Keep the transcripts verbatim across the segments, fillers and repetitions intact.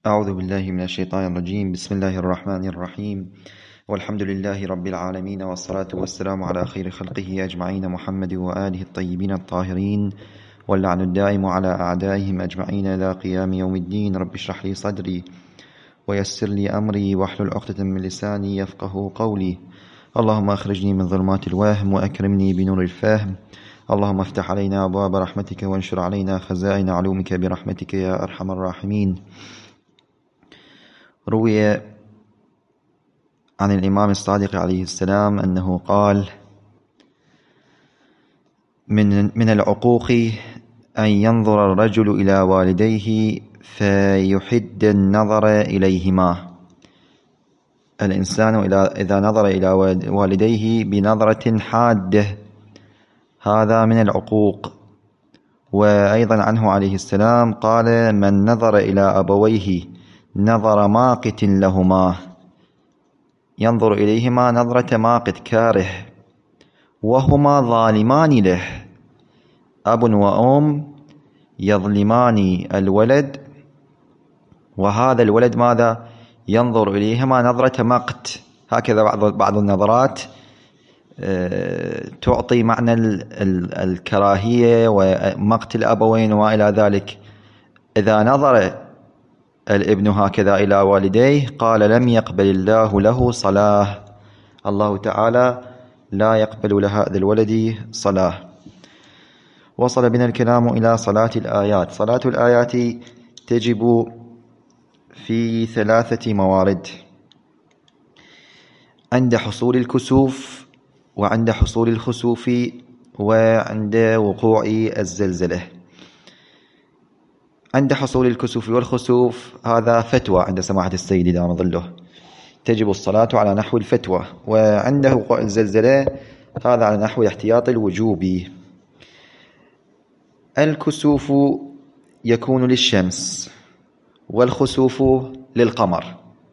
أعوذ بالله من الشيطان الرجيم. بسم الله الرحمن الرحيم، والحمد لله رب العالمين، والصلاة والسلام على خير خلقه أجمعين، محمد وآله الطيبين الطاهرين، واللعن الدائم على أعدائهم أجمعين إلى قيام يوم الدين. رب اشرح لي صدري ويسر لي أمري واحلل عقدة من لساني يفقه قولي. اللهم أخرجني من ظلمات الوهم وأكرمني بنور الفهم. اللهم افتح علينا أبواب رحمتك وانشر علينا خزائن علومك برحمتك يا أرحم الراحمين. روي عن الإمام الصادق عليه السلام أنه قال: من من العقوق أن ينظر الرجل إلى والديه فيحد النظر إليهما. الإنسان إذا نظر إلى والديه بنظرة حادة هذا من العقوق. وأيضا عنه عليه السلام قال: من نظر إلى أبويه نظر ماقت لهما، ينظر إليهما نظرة ماقت كاره، وهما ظالمان له. أب وأم يظلمان الولد، وهذا الولد ماذا؟ ينظر إليهما نظرة مقت. هكذا بعض بعض النظرات تعطي معنى الكراهية ومقت الأبوين وإلى ذلك. إذا نظر الابن هكذا إلى والديه قال: لم يقبل الله له صلاة، الله تعالى لا يقبل لهذا الولد صلاة. وصل بنا الكلام إلى صلاة الآيات. صلاة الآيات تجب في ثلاثة موارد: عند حصول الكسوف، وعند حصول الخسوف، وعند وقوع الزلزلة. عند حصول الكسوف والخسوف هذا فتوى عند سماحة السيد دام ظله، تجب الصلاة على نحو الفتوى. وعنده وقوع الزلزلة هذا على نحو احتياط الوجوب. الكسوف يكون للشمس والخسوف للقمر.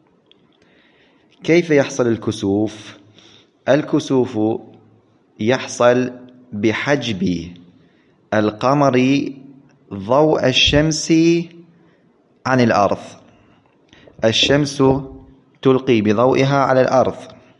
كيف يحصل الكسوف؟ الكسوف يحصل بحجب القمر ضوء الشمس عن الأرض. الشمس تلقي بضوئها على الأرض،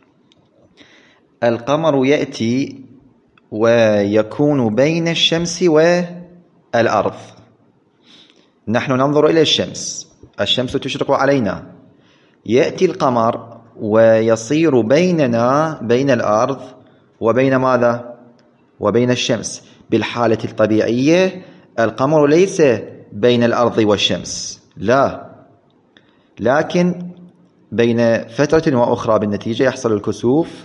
القمر يأتي ويكون بين الشمس والأرض. نحن ننظر إلى الشمس، الشمس تشرق علينا، يأتي القمر ويصير بيننا بين الأرض وبين ماذا؟ وبين الشمس. بالحالة الطبيعية القمر ليس بين الأرض والشمس، لا، لكن بين فترة وأخرى بالنتيجة يحصل الكسوف.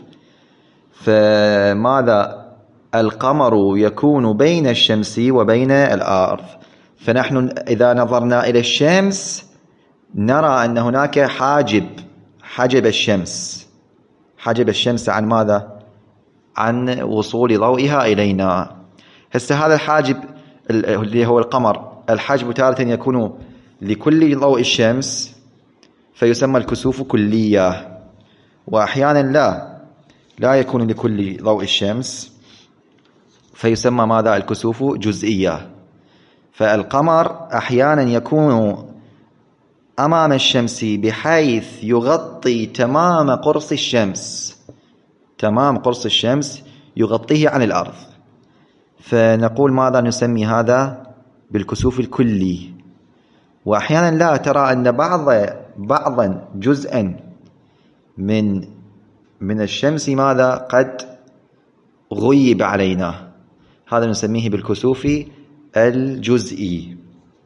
فماذا؟ القمر يكون بين الشمس وبين الأرض. فنحن إذا نظرنا إلى الشمس نرى أن هناك حاجب، حجب الشمس، حجب الشمس عن ماذا؟ عن وصول ضوئها إلينا. هسه هذا الحاجب اللي هو القمر، الحجب تارة يكون لكل ضوء الشمس فيسمى الكسوف كلية، وأحيانا لا لا يكون لكل ضوء الشمس فيسمى ماذا؟ الكسوف جزئية. فالقمر أحيانا يكون أمام الشمس بحيث يغطي تمام قرص الشمس، تمام قرص الشمس يغطيه عن الأرض، فنقول ماذا؟ نسمي هذا بالكسوف الكلي. وأحيانا لا، ترى أن بعض بعضا جزءا من من الشمس ماذا؟ قد غيب علينا، هذا نسميه بالكسوف الجزئي.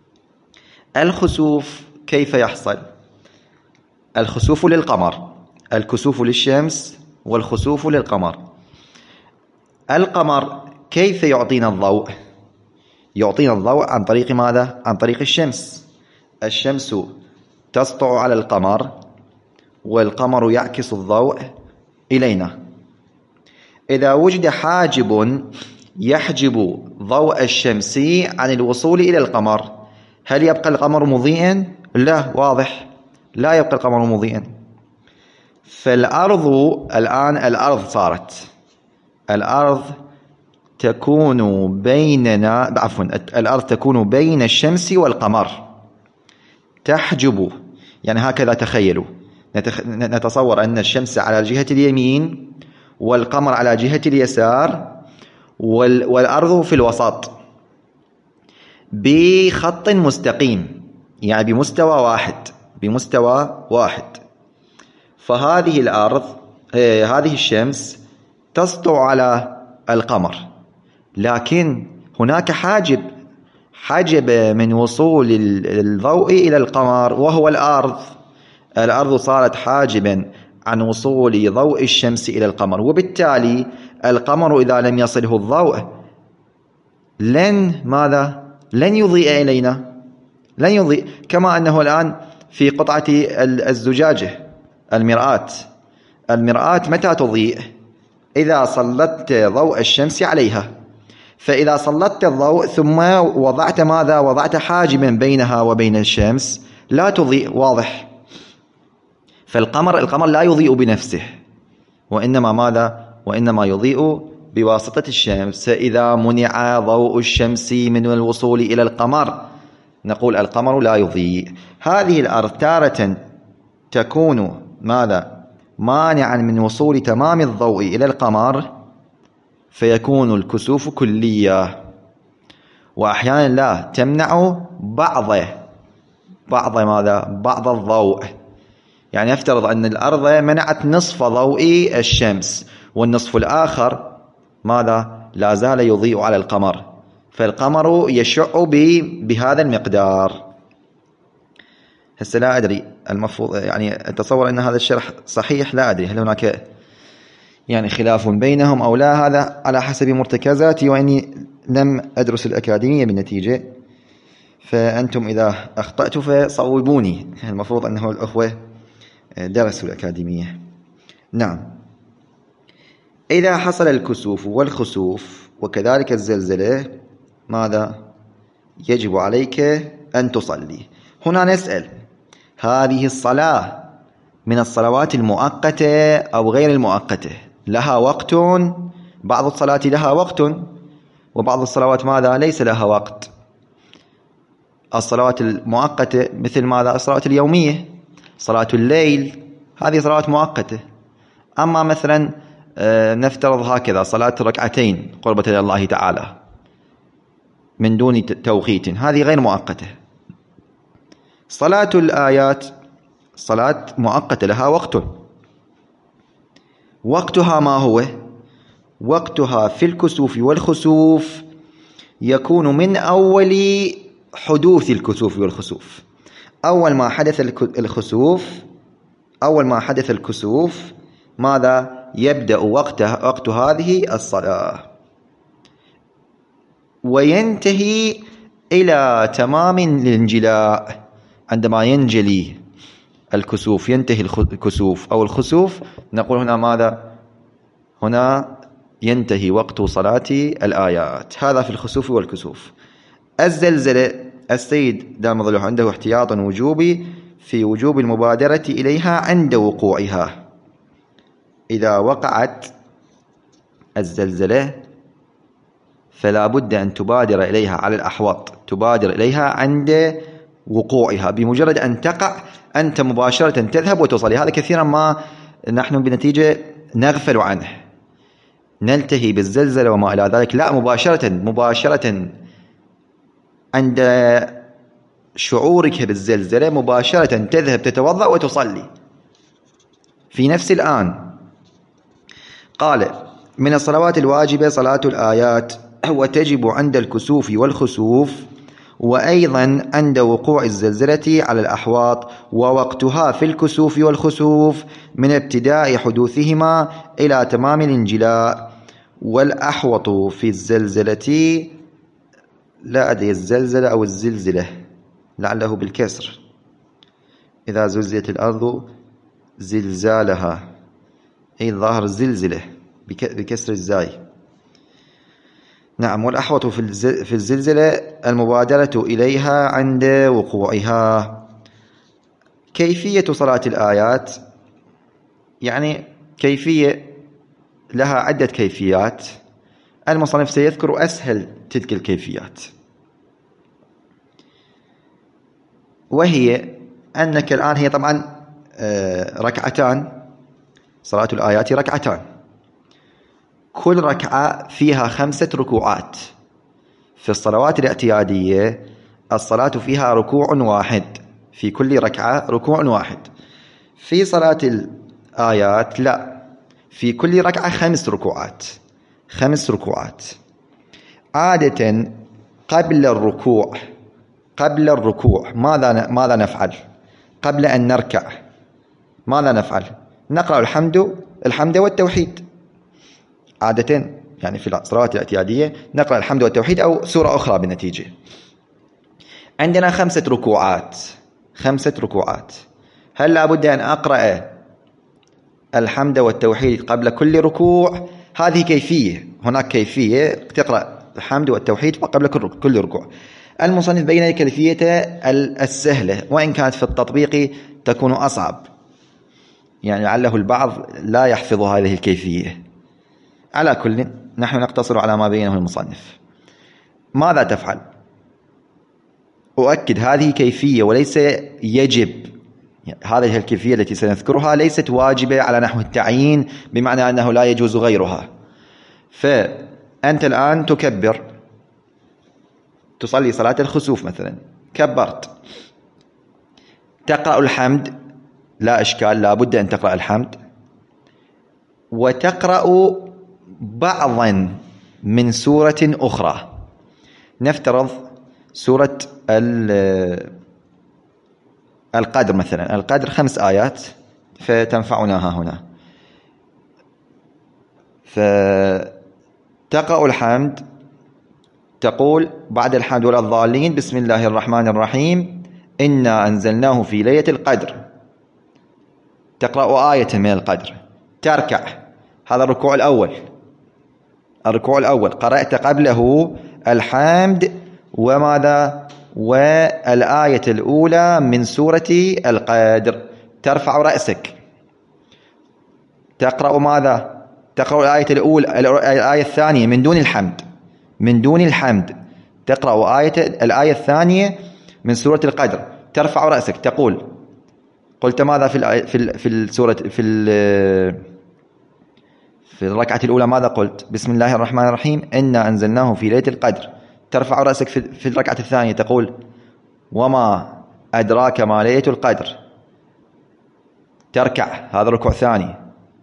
الخسوف كيف يحصل؟ الخسوف للقمر، الكسوف للشمس والخسوف للقمر. القمر كيف يعطينا الضوء؟ يعطينا الضوء عن طريق ماذا؟ عن طريق الشمس. الشمس تسطع على القمر والقمر يعكس الضوء إلينا. إذا وجد حاجب يحجب ضوء الشمس عن الوصول إلى القمر، هل يبقى القمر مضيئا؟ لا، واضح، لا يبقى القمر مضيئا. فالأرض الآن، الأرض صارت الأرض تكون بيننا، عفوا الأرض تكون بين الشمس والقمر، تحجب يعني هكذا تخيلوا، نتصور أن الشمس على جهة اليمين والقمر على جهة اليسار والأرض في الوسط بخط مستقيم، يعني بمستوى واحد بمستوى واحد. فهذه الأرض هذه الشمس تسطع على القمر، لكن هناك حاجب حجب من وصول الضوء إلى القمر وهو الأرض. الأرض صارت حاجبا عن وصول ضوء الشمس إلى القمر، وبالتالي القمر إذا لم يصله الضوء لن ماذا؟ لن يضيء إلينا، لن يضيء. كما أنه الآن في قطعة الزجاجة المرآة، المرآة متى تضيء؟ إذا سلطت ضوء الشمس عليها. فإذا سلطت الضوء ثم وضعت ماذا؟ وضعت حاجبا بينها وبين الشمس لا تضيء، واضح. فالقمر القمر لا يضيء بنفسه، وإنما ماذا؟ وإنما يضيء بواسطة الشمس. إذا منع ضوء الشمس من الوصول إلى القمر نقول القمر لا يضيء. هذه الأرض تارة تكون ماذا؟ مانعا من وصول تمام الضوء إلى القمر فيكون الكسوف كلية، وأحيانا لا، تمنع بعض بعض ماذا؟ بعض الضوء. يعني يفترض أن الأرض منعت نصف ضوء الشمس والنصف الآخر ماذا؟ لا زال يضيء على القمر، فالقمر يشع بهذا المقدار. هسه لا أدري، المفروض يعني أتصور أن هذا الشرح صحيح، لا أدري هل هناك يعني خلاف بينهم أو لا، هذا على حسب مرتكزاتي، وإني لم أدرس الأكاديمية بالنتيجة، فأنتم إذا أخطأت فصوبوني. المفروض أنه الأخوة درسوا الأكاديمية. نعم. إذا حصل الكسوف والخسوف وكذلك الزلزلة ماذا؟ يجب عليك أن تصلي. هنا نسأل، هذه الصلاة من الصلوات المؤقتة أو غير المؤقتة؟ لها وقت، بعض الصلاة لها وقت وبعض الصلوات ماذا؟ ليس لها وقت. الصلوات المؤقتة مثل ماذا؟ الصلوات اليومية، صلاة الليل، هذه صلوات مؤقتة. أما مثلا نفترض هكذا صلاة ركعتين قربة إلى الله تعالى من دون توقيت، هذه غير مؤقتة. صلاة الآيات صلاة مؤقتة لها وقت. وقتها ما هو؟ وقتها في الكسوف والخسوف يكون من أول حدوث الكسوف والخسوف. أول ما حدث الخسوف أول ما حدث الكسوف ماذا؟ يبدأ وقت وقت هذه الصلاة وينتهي إلى تمام الانجلاء. عندما ينجلي الكسوف، ينتهي الكسوف أو الخسوف، نقول هنا ماذا؟ هنا ينتهي وقت صلاة الآيات. هذا في الخسوف والكسوف. الزلزلة السيد دام ظله عنده احتياط وجوبي في وجوب المبادرة إليها عند وقوعها. إذا وقعت الزلزلة فلا بد أن تبادر إليها على الأحوط، تبادر إليها عند وقوعها. بمجرد أن تقع أنت مباشرة تذهب وتصلي. هذا كثيرا ما نحن بنتيجة نغفل عنه، نلتهي بالزلزلة وما إلى ذلك. لا، مباشرة مباشرة عند شعورك بالزلزلة مباشرة تذهب تتوضأ وتصلي في نفس الآن. قال: من الصلوات الواجبة صلاة الآيات، وتجب عند الكسوف والخسوف، وأيضا عند وقوع الزلزلة على الأحواط، ووقتها في الكسوف والخسوف من ابتداء حدوثهما إلى تمام الانجلاء. والأحوط في الزلزلة، لا أدري الزلزلة أو الزلزلة، لعله بالكسر، إذا زلزلت الأرض زلزالها، أي الظاهر الزلزلة بكسر الزاي. نعم. والأحوط في الزلزلة المبادرة إليها عند وقوعها. كيفية صلاة الآيات، يعني كيفية لها عدة كيفيات. المصنف سيذكر أسهل تلك الكيفيات، وهي أنك الآن هي طبعا ركعتان، صلاة الآيات ركعتان، كل ركعة فيها خمسة ركوعات. في الصلوات الاعتيادية الصلاة فيها ركوع واحد، في كل ركعة ركوع واحد. في صلاة الآيات لا، في كل ركعة خمس ركوعات، خمس ركوعات. عادة قبل الركوع قبل الركوع ماذا ماذا نفعل؟ قبل أن نركع ماذا نفعل؟ نقرأ الحمد الحمد والتوحيد عادة، يعني في الصلوات الاعتيادية نقرأ الحمد والتوحيد أو سورة أخرى بالنتيجة. عندنا خمسة ركوعات، خمسة ركوعات. هل لابد أن أقرأ الحمد والتوحيد قبل كل ركوع؟ هذه كيفية، هناك كيفية تقرأ الحمد والتوحيد قبل كل ركوع. المصنف بين كيفية السهلة، وإن كانت في التطبيق تكون أصعب، يعني لعله البعض لا يحفظ هذه الكيفية. على كل نحن نقتصر على ما بينه المصنف. ماذا تفعل؟ أؤكد هذه كيفية وليس يجب، هذه الكيفية التي سنذكرها ليست واجبة على نحو التعيين، بمعنى أنه لا يجوز غيرها. فأنت الآن تكبر، تصلي صلاة الخسوف مثلا، كبرت، تقرأ الحمد، لا إشكال، لا بد أن تقرأ الحمد، وتقرأ بعضا من سورة أخرى. نفترض سورة القدر مثلا، القدر خمس آيات فتنفعناها هنا، فتقرأ الحمد، تقول بعد الحمد ولا الضالين بسم الله الرحمن الرحيم إنا أنزلناه في ليلة القدر، تقرأ آية من القدر، تركع. هذا الركوع الأول. الركوع الأول قرأت قبله الحمد وماذا والآية الأولى من سورة القدر، ترفع رأسك، تقرأ ماذا؟ تقرأ الآية الأولى، الآية الثانية من دون الحمد، من دون الحمد تقرأ آية الآية الثانية من سورة القدر، ترفع رأسك، تقول قلت ماذا في في في السورة في في الركعة الأولى ماذا قلت؟ بسم الله الرحمن الرحيم إنا أنزلناه في ليلة القدر. ترفع رأسك في في الركعة الثانية تقول وما أدراك ما ليلة القدر، تركع، هذا ركوع ثاني.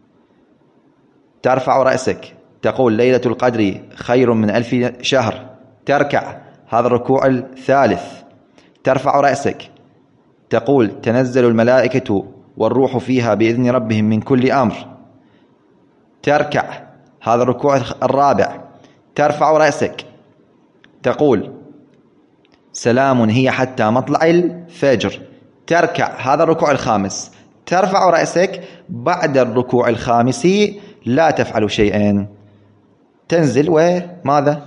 ترفع رأسك تقول ليلة القدر خير من ألف شهر، تركع، هذا الركوع الثالث. ترفع رأسك تقول تنزل الملائكة والروح فيها بإذن ربهم من كل أمر، تركع، هذا الركوع الرابع. ترفع رأسك تقول سلام هي حتى مطلع الفجر، تركع، هذا الركوع الخامس. ترفع رأسك بعد الركوع الخامس لا تفعل شيئا، تنزل وماذا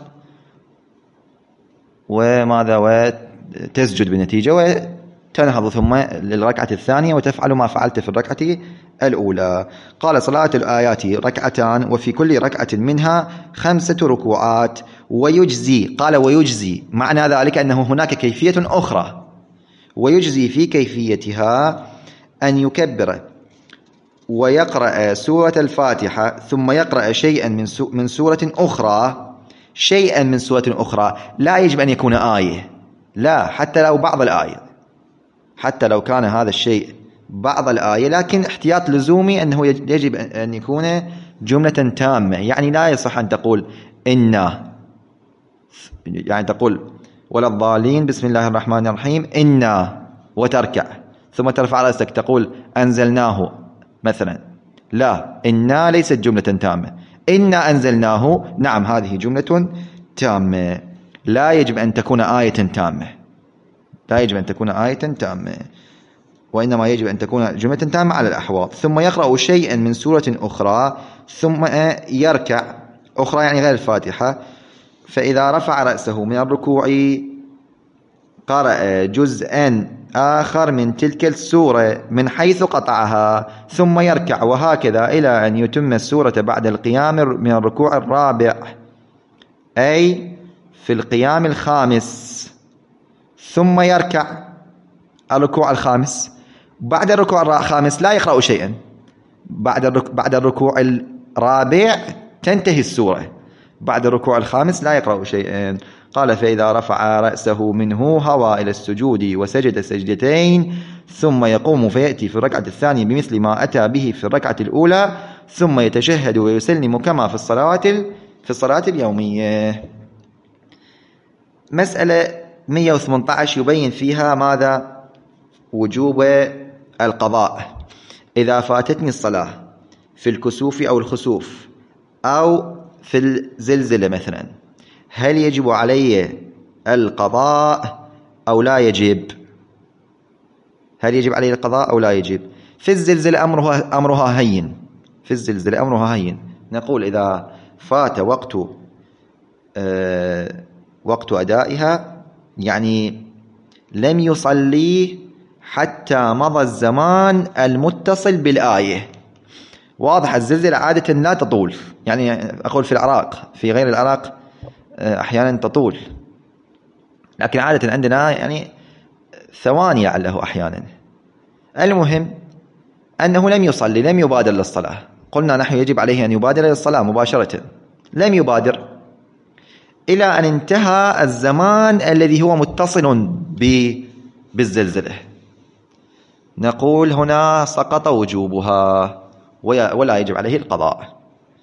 وماذا وتسجد بالنتيجة وتنهض ثم للركعة الثانية وتفعل ما فعلت في الركعة الأولى. قال صلاة الآيات ركعتان وفي كل ركعة منها خمسة ركوعات ويجزي. قال ويجزي، معنى ذلك أنه هناك كيفية أخرى، ويجزي في كيفيتها أن يكبر ويقرأ سورة الفاتحة ثم يقرأ شيئا من من سورة أخرى، شيئا من سورة أخرى، لا يجب أن يكون آية، لا، حتى لو بعض الآية، حتى لو كان هذا الشيء بعض الآية، لكن احتياط لزومي أنه يجب أن يكون جملة تامة. يعني لا يصح أن تقول إنا، يعني تقول ولا الضالين بسم الله الرحمن الرحيم إنا وتركع ثم ترفع رأسك تقول أنزلناه مثلا، لا، إنا ليست جملة تامة. إنا أنزلناه نعم هذه جملة تامة، لا يجب أن تكون آية تامة، لا يجب أن تكون آية تامة، وإنما يجب أن تكون جملة تامة على الأحواض. ثم يقرأ شيئا من سورة أخرى ثم يركع، أخرى يعني غير الفاتحة، فإذا رفع رأسه من الركوع قرأ جزءا آخر من تلك السورة من حيث قطعها ثم يركع، وهكذا إلى أن يتم السورة بعد القيام من الركوع الرابع، أي في القيام الخامس، ثم يركع الركوع الخامس. بعد الركوع الخامس لا يقرأ شيئا، بعد الرك... بعد الركوع الرابع تنتهي السورة، بعد الركوع الخامس لا يقرأ شيئا. قال فإذا رفع رأسه منه هوى إلى السجود وسجد سجدتين ثم يقوم فيأتي في الركعة الثانية بمثل ما أتى به في الركعة الأولى ثم يتشهد ويسلم كما في الصلاة في الصلاة اليومية. مسألة مئة وثمانية عشر يبين فيها ماذا؟ وجوب القضاء. إذا فاتتني الصلاة في الكسوف أو الخسوف أو في الزلزلة مثلا، هل يجب علي القضاء أو لا يجب؟ هل يجب علي القضاء أو لا يجب؟ في الزلزلة أمرها, أمرها هين، في الزلزلة أمرها هين. نقول إذا فات وقت أه وقت أدائها، يعني لم يصلي حتى مضى الزمان المتصل بالآية. واضح الزلزلة عادة لا تطول، يعني أقول في العراق، في غير العراق أحيانا تطول، لكن عادة عندنا يعني ثواني لعله أحيانا. المهم أنه لم يصلي، لم يبادر للصلاة. قلنا نحن يجب عليه أن يبادر للصلاة مباشرة، لم يبادر إلى أن انتهى الزمان الذي هو متصل بالزلزلة. نقول هنا سقط وجوبها ولا يجب عليه القضاء.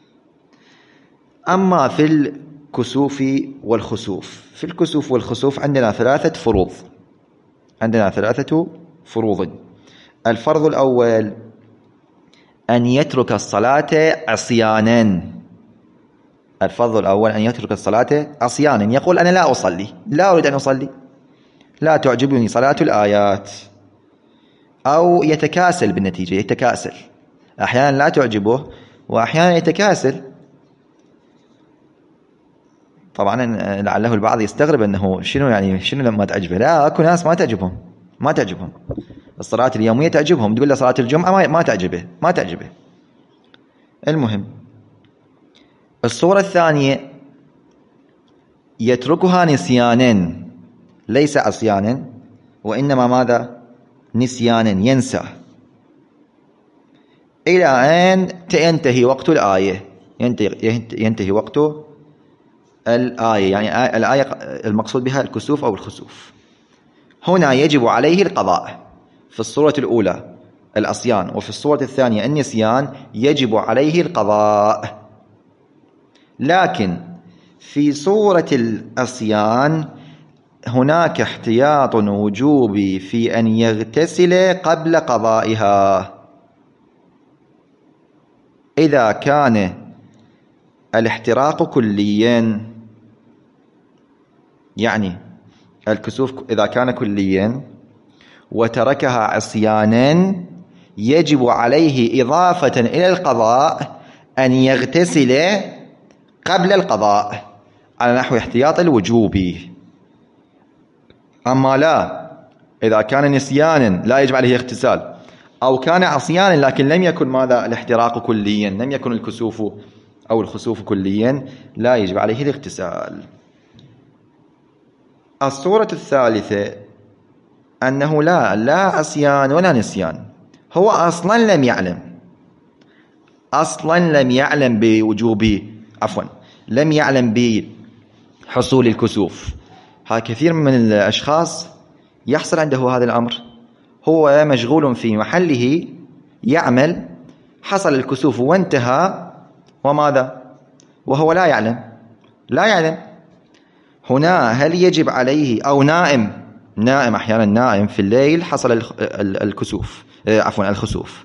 أما في الكسوف والخسوف، في الكسوف والخسوف عندنا ثلاثة فروض، عندنا ثلاثة فروض. الفرض الأول أن يترك الصلاة عصيانا. الفرض الأول أن يترك الصلاة عصيانا، يقول أنا لا أصلي، لا أريد أن أصلي، لا تعجبني صلاة الآيات، أو يتكاسل بالنتيجة، يتكاسل أحيانا لا تعجبه وأحيانا يتكاسل. طبعا لعله البعض يستغرب أنه شنو يعني شنو لما تعجبه. لا، أكو ناس ما تعجبهم، ما تعجبهم الصلاة اليومية، تعجبهم، تقول له صلاة الجمعة ما تعجبه، ما تعجبه. المهم الصورة الثانية يتركها نسيانا، ليس عصيانا، وإنما ماذا؟ نسيانا، ينسى إلى أن ينتهي وقت الآية، ينتهي, ينتهي وقت الآية، يعني الآية المقصود بها الكسوف أو الخسوف. هنا يجب عليه القضاء. في الصورة الأولى العصيان، وفي الصورة الثانية النسيان، يجب عليه القضاء. لكن في صورة العصيان هناك احتياط وجوبي في أن يغتسل قبل قضائها. إذا كان الاحتراق كليا، يعني الكسوف إذا كان كليا وتركها عصيانا، يجب عليه إضافة إلى القضاء أن يغتسل قبل القضاء على نحو احتياط الوجوبي. أما لا، إذا كان نسيانا لا يجب عليه اغتسال، أو كان عصيانا لكن لم يكن ماذا الاحتراق كليا، لم يكن الكسوف أو الخسوف كليا، لا يجب عليه الاغتسال. الصورة الثالثة أنه لا لا عصيان ولا نسيان، هو أصلا لم يعلم، أصلا لم يعلم بوجوب، عفوا لم يعلم بحصول الكسوف. ها كثير من الأشخاص يحصل عنده هذا الأمر، هو مشغول في محله يعمل، حصل الكسوف وانتهى، وماذا؟ وهو لا يعلم، لا يعلم. هنا هل يجب عليه، أو نائم، نائم أحيانا نائم في الليل حصل الكسوف، عفوا الخسوف،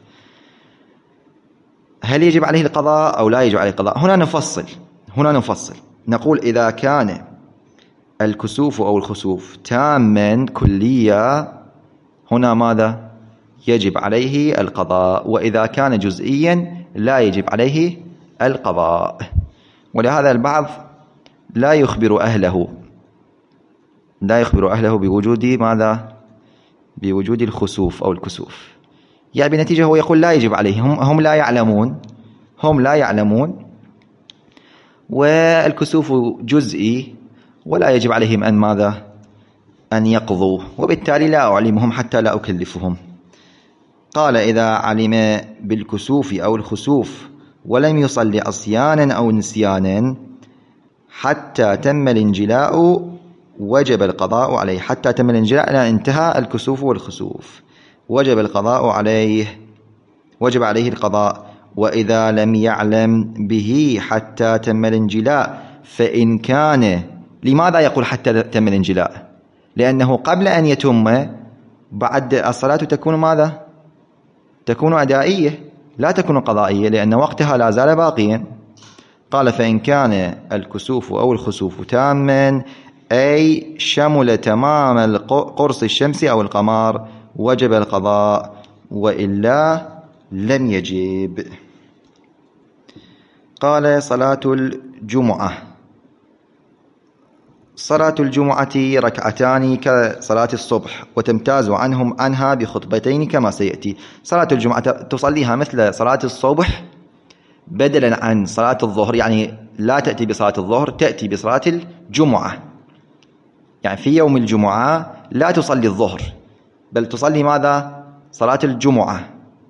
هل يجب عليه القضاء أو لا يجب عليه القضاء؟ هنا نفصل، هنا نفصل نقول إذا كان الكسوف أو الخسوف تاما كليا، هنا ماذا؟ يجب عليه القضاء، وإذا كان جزئيا لا يجب عليه القضاء. ولهذا البعض لا يخبر أهله، لا يخبر أهله بوجود ماذا؟ بوجود الخسوف أو الكسوف، يعني بنتيجة هو يقول لا يجب عليه، هم, هم لا يعلمون، هم لا يعلمون، والكسوف جزئي ولا يجب عليهم أن ماذا؟ أن يقضوا، وبالتالي لا أعلمهم حتى لا أكلفهم. قال إذا علم بالكسوف أو الخسوف ولم يصلي عصيانا أو نسيانا حتى تم الانجلاء وجب القضاء عليه. حتى تم الانجلاء إلى انتهى الكسوف والخسوف وجب القضاء عليه، وجب عليه القضاء. وإذا لم يعلم به حتى تم الانجلاء فإن كان، لماذا يقول حتى تم الانجلاء؟ لأنه قبل أن يتم بعد الصلاة تكون ماذا؟ تكون أدائية لا تكون قضائية، لأن وقتها لا زال باقيا. قال فإن كان الكسوف أو الخسوف تاما أي شمل تمام القرص الشمسي أو القمر وجب القضاء، وإلا لم يجب. قال صلاة الجمعة. صلاة الجمعة ركعتان كصلاة الصبح وتمتاز عنهم عنها بخطبتين كما سيأتي. صلاة الجمعة تصليها مثل صلاة الصبح بدلا عن صلاة الظهر، يعني لا تأتي بصلاة الظهر، تأتي بصلاة الجمعة. يعني في يوم الجمعة لا تصلي الظهر بل تصلي ماذا؟ صلاة الجمعة.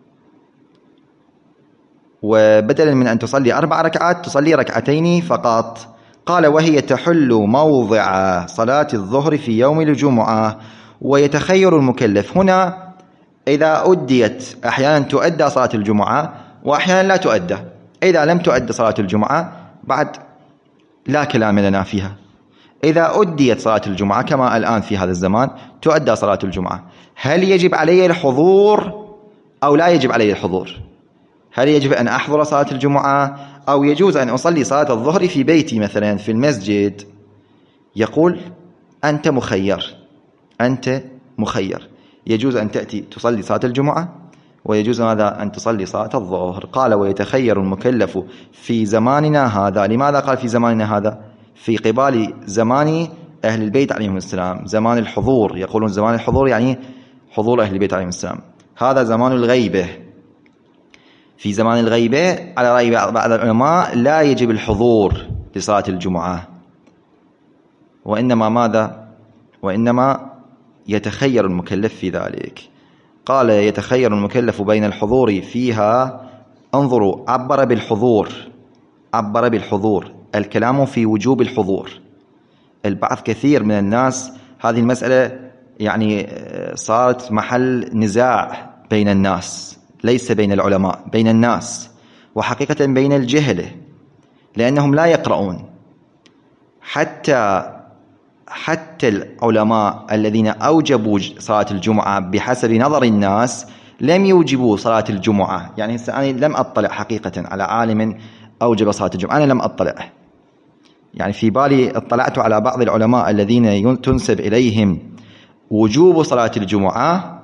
وبدلا من أن تصلي أربع ركعات تصلي ركعتين فقط. قال وهي تحل موضع صلاة الظهر في يوم الجمعة. ويتخير المكلف هنا إذا أديت، أحيانا تؤدى صلاة الجمعة وأحيانا لا تؤدى. إذا لم تؤدى صلاة الجمعة بعد لا كلام لنا فيها. إذا أديت صلاة الجمعة كما الآن في هذا الزمان تؤدى صلاة الجمعة، هل يجب علي الحضور أو لا يجب علي الحضور؟ هل يجب أن أحضر صلاة الجمعة أو يجوز أن أصلي صلاة الظهر في بيتي مثلا في المسجد؟ يقول أنت مخير، أنت مخير، يجوز أن تأتي تصلي صلاة الجمعة ويجوز ماذا؟ أن تصلي صلاة الظهر. قال ويتخير المكلف في زماننا هذا. لماذا قال في زماننا هذا؟ في قبال زمان أهل البيت عليهم السلام، زمان الحضور. يقولون زمان الحضور يعني حضور أهل البيت عليهم السلام. هذا زمان الغيبة. في زمان الغيبة على رأي بعض العلماء لا يجب الحضور لصلاة الجمعة، وإنما ماذا؟ وإنما يتخير المكلف في ذلك. قال يتخير المكلف بين الحضور فيها. انظروا، عبر بالحضور، عبر بالحضور، الكلام في وجوب الحضور. البعض كثير من الناس هذه المسألة يعني صارت محل نزاع بين الناس، ليس بين العلماء، بين الناس، وحقيقة بين الجهلة، لأنهم لا يقرؤون. حتى حتى العلماء الذين أوجبوا صلاة الجمعة بحسب نظر الناس لم يوجبوا صلاة الجمعة. يعني أنا لم أطلع حقيقة على عالم أوجب صلاة الجمعة، أنا لم أطلع. يعني في بالي اطلعت على بعض العلماء الذين تنسب إليهم وجوب صلاة الجمعة،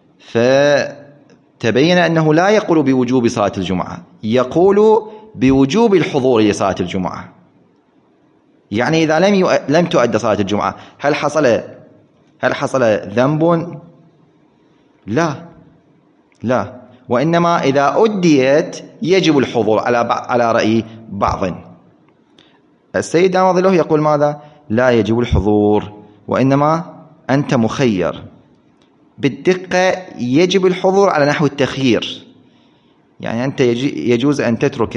فتبين أنه لا يقول بوجوب صلاة الجمعة، يقول بوجوب الحضور لصلاة الجمعة. يعني إذا لم يو... لم تؤدى صلاة الجمعة هل حصل هل حصل ذنب؟ لا لا، وإنما إذا أديت يجب الحضور على ب... على رأي بعض. السيد دام ظله يقول ماذا؟ لا يجب الحضور، وإنما أنت مخير. بالدقة يجب الحضور على نحو التخيير، يعني أنت يجي... يجوز أن تتركه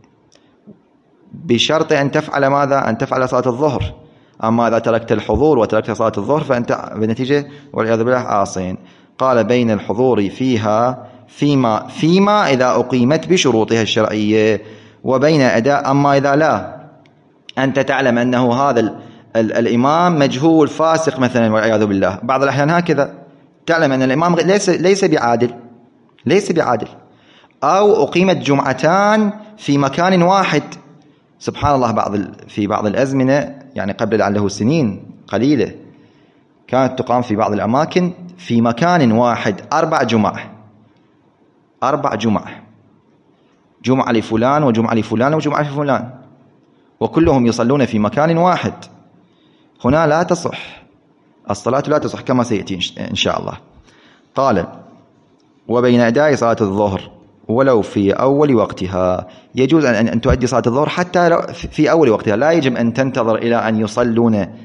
بشرط أن تفعل ماذا؟ أن تفعل صلاة الظهر. أما إذا تركت الحضور وتركت صلاة الظهر فأنت بالنتيجة والعياذ بالله عاصين. قال بين الحضور فيها فيما فيما إذا أقيمت بشروطها الشرعية، وبين أداء. أما إذا لا، أنت تعلم أنه هذا ال ال الإمام مجهول فاسق مثلا والعياذ بالله، بعض الأحيان هكذا تعلم أن الإمام ليس ليس بعادل، ليس بعادل، أو أقيمت جمعتان في مكان واحد. سبحان الله، بعض في بعض الأزمنة يعني قبل لعله سنين قليلة كانت تقام في بعض الأماكن في مكان واحد أربع جمع، أربع جمع، جمعة لفلان وجمعة لفلان وجمعة لفلان، وكلهم يصلون في مكان واحد. هنا لا تصح الصلاة، لا تصح كما سيأتي إن شاء الله. قال وبين أداء صلاة الظهر ولو في أول وقتها، يجوز أن أن تؤدي صلاة الظهر حتى في أول وقتها، لا يجب أن تنتظر إلى أن يصلون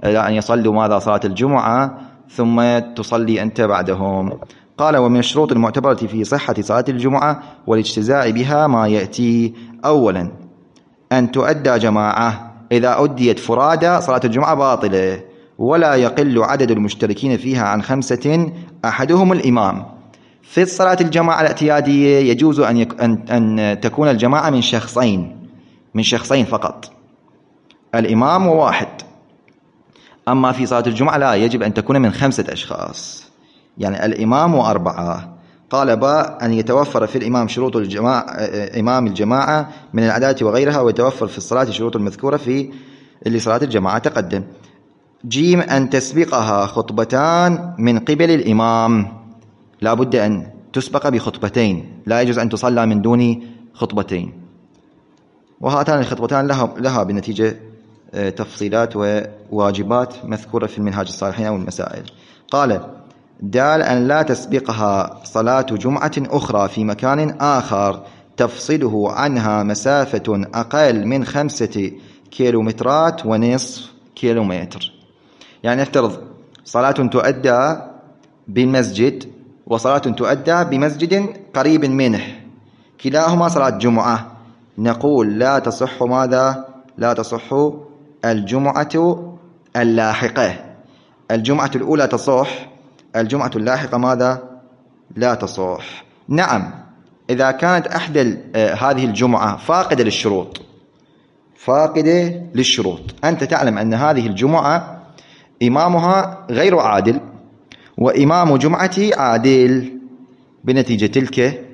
إلى أن يصلوا ماذا صلاة الجمعة ثم تصلي أنت بعدهم. قال: ومن الشروط المعتبرة في صحة صلاة الجمعة والاجتزاء بها ما يأتي: أولا أن تؤدى جماعة، إذا أديت فرادى صلاة الجمعة باطلة، ولا يقل عدد المشتركين فيها عن خمسة أحدهم الإمام. في الصلاة الجماعة الاعتيادية يجوز أن, يك... أن... أن تكون الجماعة من شخصين من شخصين فقط، الإمام وواحد. أما في صلاة الجمعة لا، يجب أن تكون من خمسة أشخاص، يعني الإمام وأربعة. قال: باء أن يتوفر في الإمام شروط الجماعة إمام الجماعة من العدالة وغيرها، ويتوفر في الصلاة شروط المذكورة في لصلاة الجماعة تقدم. جيم أن تسبقها خطبتان من قبل الإمام، لا بد أن تسبق بخطبتين، لا يجوز أن تصلى من دون خطبتين. وهاتان الخطبتان لها, لها بنتيجة تفصيلات وواجبات مذكورة في المنهاج الصالحين أو المسائل. قال: دال أن لا تسبقها صلاة جمعة أخرى في مكان آخر تفصله عنها مسافة أقل من خمسة كيلومترات ونصف كيلومتر. يعني افترض صلاة تؤدى بالمسجد وصلاة تؤدى بمسجد قريب منه، كلاهما صلاة جمعة، نقول لا تصح ماذا؟ لا تصح الجمعة اللاحقة. الجمعة الأولى تصح، الجمعة اللاحقة ماذا؟ لا تصح. نعم، إذا كانت أحد هذه الجمعة فاقدة للشروط، فاقدة للشروط، أنت تعلم أن هذه الجمعة إمامها غير عادل وإمام جمعتي عادل، بنتيجة تلك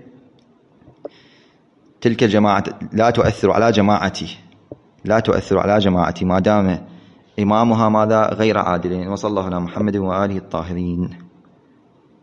تلك الجماعة لا تؤثر على جماعتي لا تؤثر على جماعتي ما دام إمامها ماذا؟ غير عادل. وصلى الله على محمد وآله الطاهرين.